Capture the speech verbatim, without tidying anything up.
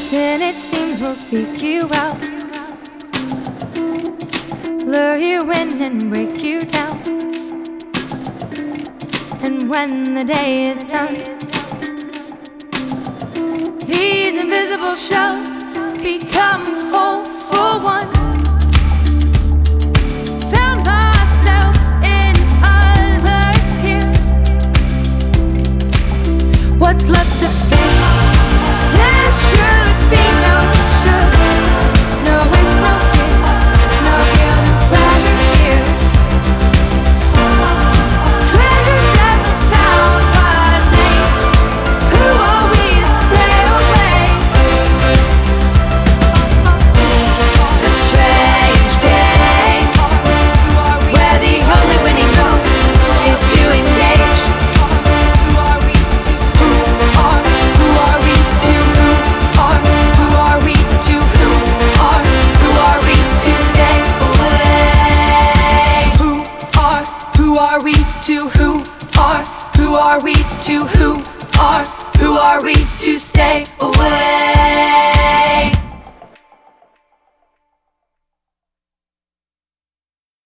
Sin, it seems, will seek you out, lure you in and break you down. And when the day is done, these invisible shells become hopeful ones. Found myself in others here. What's left to fade? There should be no should, no waste, no fear, no guilt and pleasure here. Treasure doesn't sound my name. Who are we to stay away? A strange game where the only winning move is to engage. Who are we? Who are? Who are we to? Who are? Who are we to? Who are? Who are we to stay away? Who are? Who are we to? Who are? Who are we to? Who are? Who are we to stay away?